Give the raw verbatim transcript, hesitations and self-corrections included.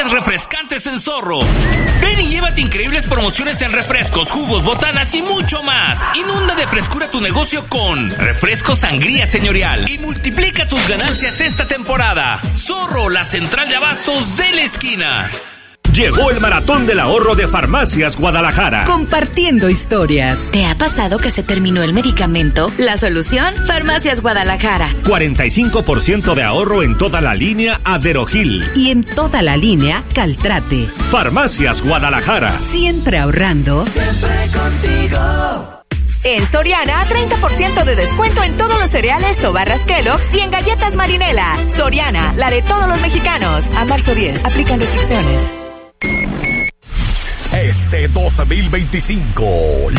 refrescantes en Zorro. Ven y llévate increíbles promociones en refrescos, jugos, botanas y mucho más. Inunda de frescura tu negocio con Refresco Sangría Señorial y multiplica tus ganancias esta temporada. Zorro, la central de abastos de la esquina. Llegó el Maratón del Ahorro de Farmacias Guadalajara. Compartiendo historias. ¿Te ha pasado que se terminó el medicamento? La solución, Farmacias Guadalajara. cuarenta y cinco por ciento de ahorro en toda la línea Aderogil. Y en toda la línea Caltrate. Farmacias Guadalajara. Siempre ahorrando. Siempre contigo. En Soriana, treinta por ciento de descuento en todos los cereales o barras Kellogg's y en galletas Marinela. Soriana, la de todos los mexicanos. A marzo diez, aplican restricciones. Este dos mil veinticinco,